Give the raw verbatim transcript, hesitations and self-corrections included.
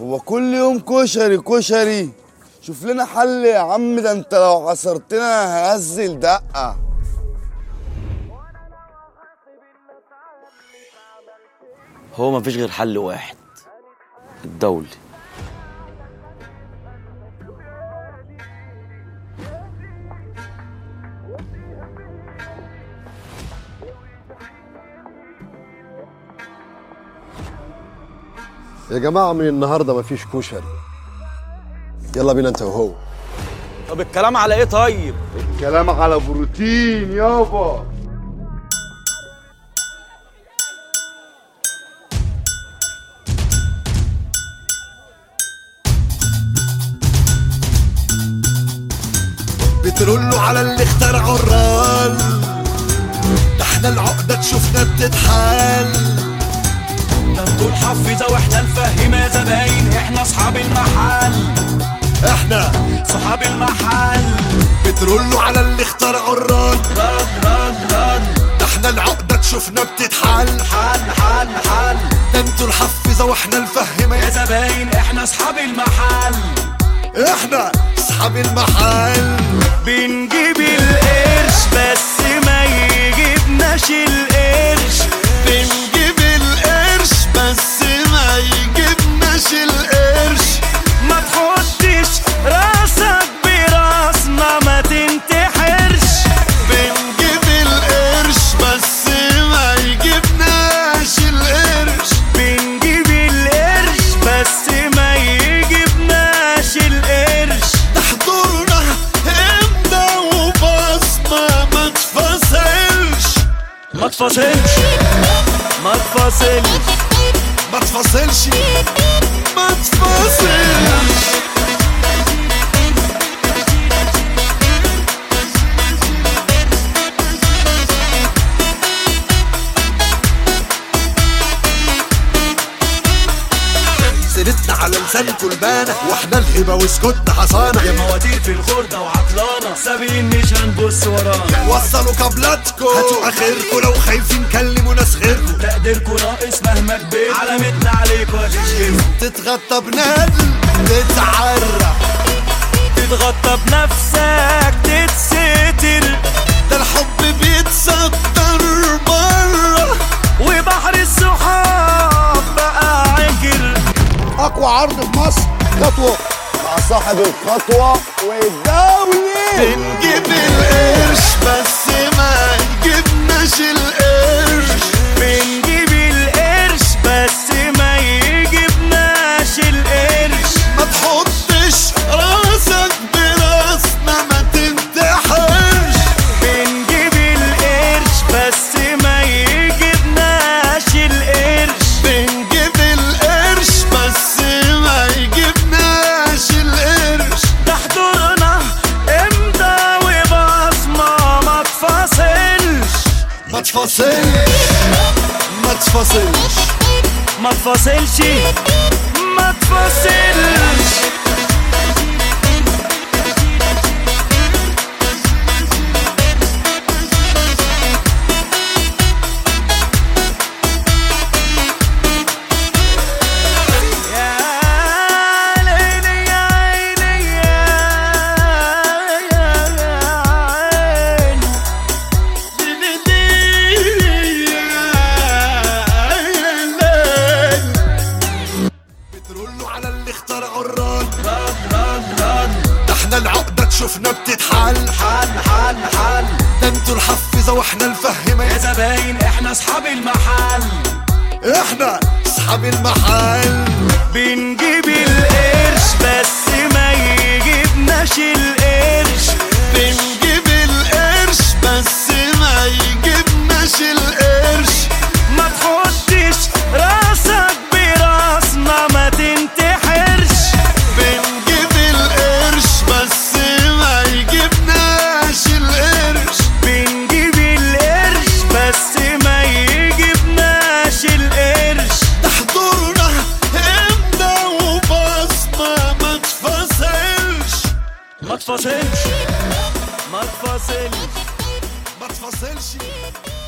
هو كل يوم كشري كشري؟ شوف لنا حل يا عم، ده انت لو عصرتنا هنزل دقة. هو مفيش غير حل واحد، الدولي. يا جماعة من النهاردة مفيش كشري، يلا بينا انت وهو. طب الكلام على ايه طيب؟ الكلام على بروتين يابا. بترولوا على اللي اخترعوا الرال، ده احنا العقدة تشوفنا بتتحال. ده انتوا الحفيظة واحنا الفهيمة يا زباين، احنا اصحاب المحل، احنا صحاب المحل. بترولوا على اللي اخترعوا الرال، رد رد رد، ده احنا العقدة تشوفنا بتتحال. حل حل حل، ده انتوا الحفيظة واحنا الفهيمة يا زباين، احنا اصحاب المحل، احنا اصحاب المحل. بنجيب القرش بس ما يجيبناش القرش، بنجيب القرش بس ما يجيبناش القرش. ما تحطش راسك براسنا ما تنتحرش. بنجيب القرش بس ما يجيبناش القرش. بنجيب القرش بس ما يجيبناش القرش. ده حضورنا امضى وبصمة ما تفصلش. ما تفصلش ما تفصلش ما تفصلش ما تفصلش. سيرتنا على لسانكوا البانة، واحنا الهبة وسكتنا حصانة. يا مواتير في الخردة وعطلانة، سابقين مش هنبص ورانا. وصلوا كابلاتكو، هاتوا اخركوا لو خايفين كلموا ناس غيركوا. تقديركوا ناقص مهما كبرت، علامتنا عليكوا هتشكروا. تتغطى بنادل تتعرى، تتغطى بنفسك تتستر. ده الحب بيتصدر بره، وبحر الصحاب بقى عكر. أقوى عرض في مصر خطوة مع صاحب الخطوة والدولي. بنجيب القرش بس ما يجيبناش القرش. بنجيب القرش بس ما يجيبناش القرش. ما تحطش راسك براسنا ما تنتحرش. بنجيب القرش بس ما يجيبناش القرش. بنجيب القرش بس ما يجيبناش القرش. ده حضورنا امضى وبصمة ما تفصلش. ما تفصلش ما تفصلش ما تفصلش ما تفصلش. العقدة تشوفنا بتتحل. حل حل حل، ده انتوا الحفيظة واحنا الفهمة يا زباين، احنا اصحاب المحل، احنا اصحاب المحل. بنجيب القرش بس ما يجيبناش القرش. بنجيب القرش بس ما يجيبناش القرش. ما تحطش راسك براسنا ما تنتحرش. بنجيب القرش بس ما يجيبناش القرش. بنجيب القرش بس ما يجيبناش القرش. ده حضورنا امضى وبصمة ما تفصلش. ما تفصلش ما تفصلش ما تفصلش